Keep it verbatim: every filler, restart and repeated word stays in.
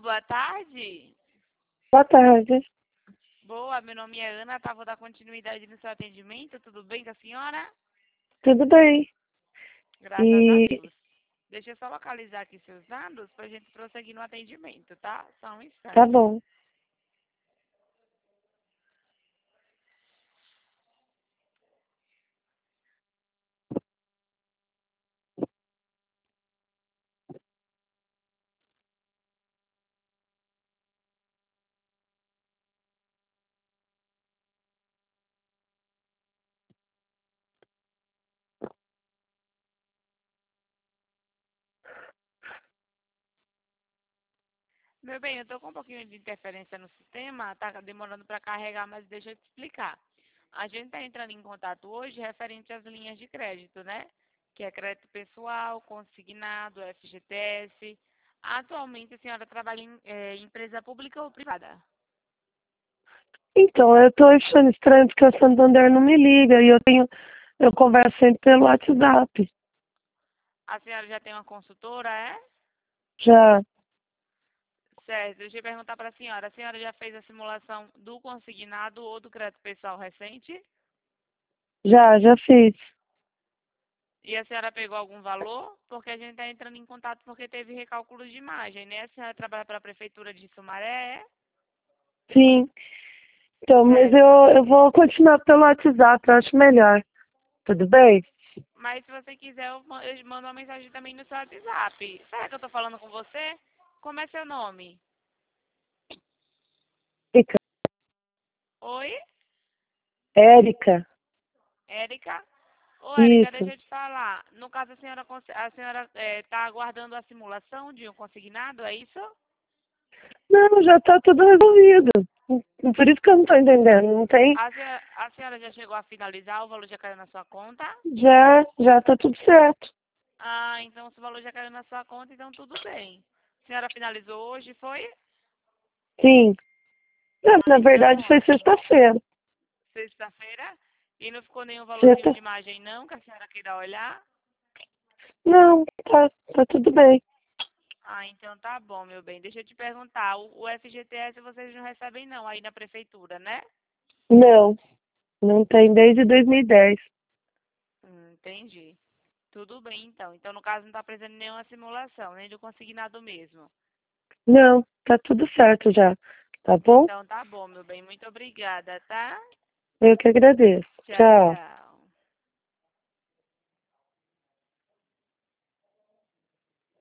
boa tarde. Boa tarde. Boa, meu nome é Ana, tá? Vou dar continuidade no seu atendimento. Tudo bem com a senhora? Tudo bem. Graças a E Deus. Deixa eu só localizar aqui seus dados pra gente prosseguir no atendimento, tá? Só um tá instante. bom. Meu bem, eu tô com um pouquinho de interferência no sistema, tá demorando para carregar, mas deixa eu te explicar. A gente tá entrando em contato hoje referente às linhas de crédito, né? Que é crédito pessoal, consignado, F G T S. Atualmente a senhora trabalha em eh, empresa pública ou privada? Então, eu tô achando estranho porque o Santander não me liga e eu tenho, eu converso sempre pelo WhatsApp. A senhora já tem uma consultora, é? Já, Certo, deixa eu perguntar para a senhora. A senhora já fez a simulação do consignado ou do crédito pessoal recente? já, já fiz. E a senhora pegou algum valor? Porque a gente está entrando em contato porque teve recálculo de imagem, né? A senhora trabalha para a Prefeitura de Sumaré, é? Sim. Então, mas Certo. eu, eu vou continuar pelo WhatsApp, eu acho melhor. Tudo bem? Mas se você quiser, eu ma- eu mando uma mensagem também no seu WhatsApp. Será que eu estou falando com você? Como é seu nome? Érica. Oi? Érica. Érica? Ô, Érica, deixa Isso. eu te falar. No caso, a senhora cons- a senhora está aguardando a simulação de um consignado, é isso? Não, já tá tudo resolvido. Por isso que eu não tô entendendo. Não tem. A senhora, a senhora já chegou a finalizar, o valor já caiu na sua conta? Já, já tá tudo certo. Ah, então se o valor já caiu na sua conta, então tudo bem. A senhora finalizou hoje, foi? Sim. Não, Ah, na então verdade foi ótimo. sexta-feira. Sexta-feira? E não ficou nenhum valorzinho Sexta. de imagem não, que a senhora queira olhar? Não, tá, tá tudo bem. Ah, então tá bom, meu bem. Deixa eu te perguntar, o, o F G T S vocês não recebem não aí na prefeitura, né? Não, não tem desde dois mil e dez. Hum, entendi. Tudo bem, então. Então, no caso, não está precisando de nenhuma simulação, nem do consignado mesmo. Não, tá tudo certo já. Tá bom? Então, tá bom, meu bem. Muito obrigada, tá? Eu que agradeço. Tchau, Tchau. tchau.